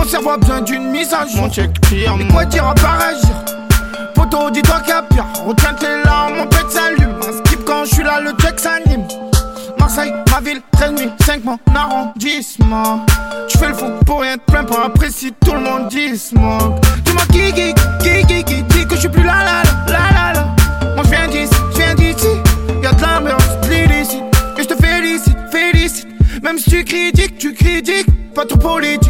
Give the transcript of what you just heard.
Mon cerveau a besoin d'une mise à jour. Mon check pire, mais quoi dire à part agir? Poto, dis-toi qu'il y a pire. Retiens tes larmes, mon pète s'allume. Un skip quand je suis là, le check s'anime. Marseille, ma ville, 13 5 mon arrondissement. Tu fais le fou pour rien te plaindre, pas apprécier, tout le monde dit smoke. Dis-moi qui dit que je suis plus là. Moi je viens d'ici, y'a de l'ambiance, de l'illicite. Et je te félicite. Même si tu critiques, pas trop politique.